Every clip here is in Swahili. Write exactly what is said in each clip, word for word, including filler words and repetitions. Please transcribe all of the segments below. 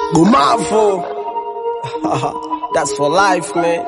Gumavo. That's for life, man.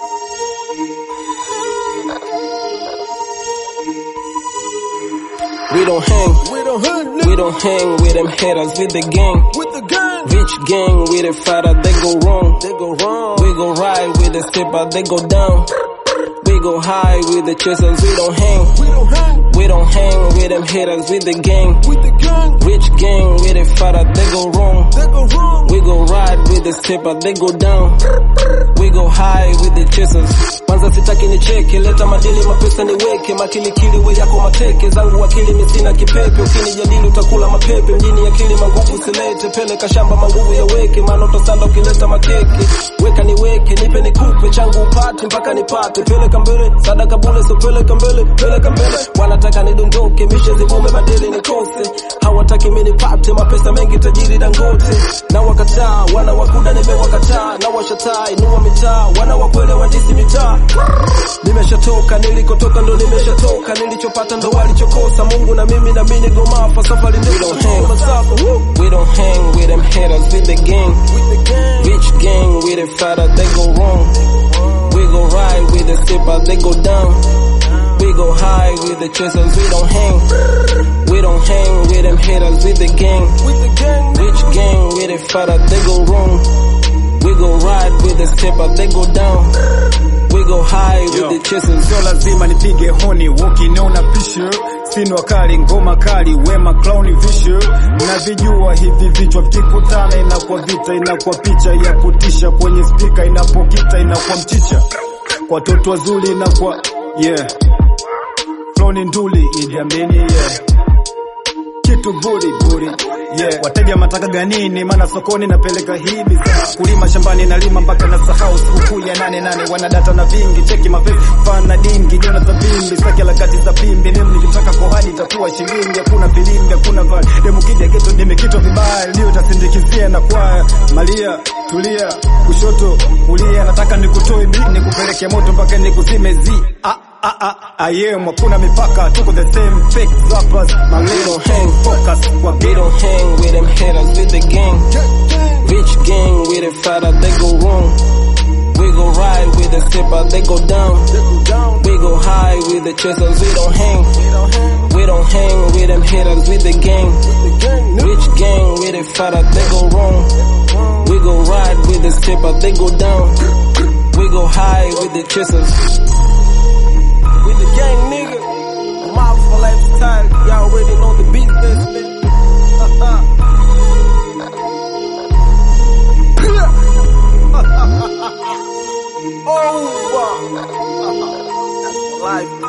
We don't hang, we don't hang, we don't hang with them haters, with the gang, with the gang, rich gang, with the fighter, they go wrong, they go wrong. We go ride with the stepper, they go down. We go high with the chasers, we don't hang, we don't hang, we don't hang with them haters, with the gang, with the gang, rich gang, with the fighter, they go wrong, they go wrong. We go ride with the stepper, they go down. We go high with the chasers. Kwanza sitaki ni cheke, leta madili mapesa niweke, makilikili we yako mateke, zangu wakili misina kipepe, ukinijadili utakula mapepe, mjini akili manguvu silete, peleka shamba manguvu ya weke, maana utosanda ukileta makeke, weka niweke, nipe nikupe, changu upate mpaka nipate, peleka mbele, sadaka bule so peleka mbele, peleka mbele, wanataka nidondoke, mishe zivume badili nikose, hawataki mimi nipate, mapesa mengi tajiri Dangote, na wakataa, wana wakuda nimewakataa, na washataa, inua mitaa, wana wakwele wandisi mitaa. Nimeshatoka, nilikotoka ndo nimeshatoka, nilichopata ndo walichokosa, Mungu na mimi na mimi Gomafa, safari ndefu. We don't hang, we don't hang with them haters, with the gang, rich gang, with the fighter, they go wrong. We go ride with the stepper, they go down. We go high with the chasers, we don't hang. We don't hang with them haters, with the gang, rich gang, with the fighter, they go wrong. We go ride with the stepper, they go down. We go high with Yo. the chasers. Sio lazima nipige honi, ukiniona pisho, sino kali ngoma kali, wema clown visho. Mnavijua hivi vichwa vikikutana inakuwa vita, inakuwa picha ya kutisha, kwenye speaker inapokita inakuwa mchicha. Kwa toto wazuri inakuwa yeah. Flow ni nduli idiamini yeah. Kitu buri buri yeah. Wateja mataka ganini, mana sokoni napeleka hii bidhaa, kulima shambani nalima mpaka na sahau sikukuu ya nane nane, wanadata na vingi, cheki mafesi fana dingi, jona za bimbi, saki alakati za pimbi, nemu nikitaka kohadi itakuwa shilingi, hakuna filimbi, hakuna vali, demu kija geto nimekitwa vibaya, liyo tasindikizia na kwaya, malia, tulia, kushoto, kulia, nataka nikutoe bi, nikupeleke moto mpaka nikuzime zi, ah. Ah ah I am hakuna mipaka, tuko the same fake rappers, my little hang focus. We don't hang with them haters, with the gang, rich gang, with the fighter, they go wrong. We go ride with the stepper, they go down. We go high with the chasers, we don't hang. We don't hang with them haters, with the gang, rich gang, with the fighter, they go wrong. We go ride with the stepper, they go down. We go high with the chasers. With the gang, nigga, Gumavo lifestyle, y'all already know the business, man. Over. That's life.